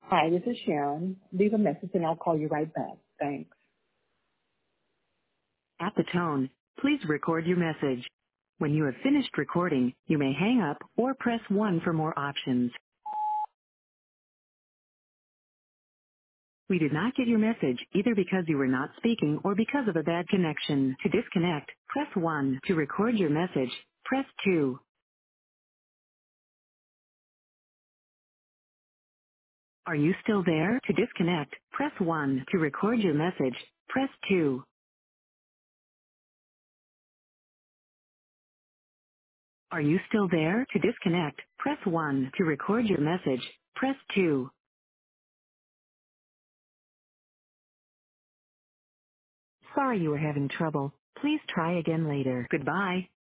Hi, this is Sharon. Leave a message and I'll call you right back. Thanks. At the tone, please record your message. When you have finished recording, you may hang up or press 1 for more options. We did not get your message either because you were not speaking or because of a bad connection. To disconnect, press 1. To record your message, press 2. Are you still there? To disconnect, press 1. To record your message, press 2. Are you still there? To disconnect, press 1. To record your message, press 2. Sorry you were having trouble. Please try again later. Goodbye.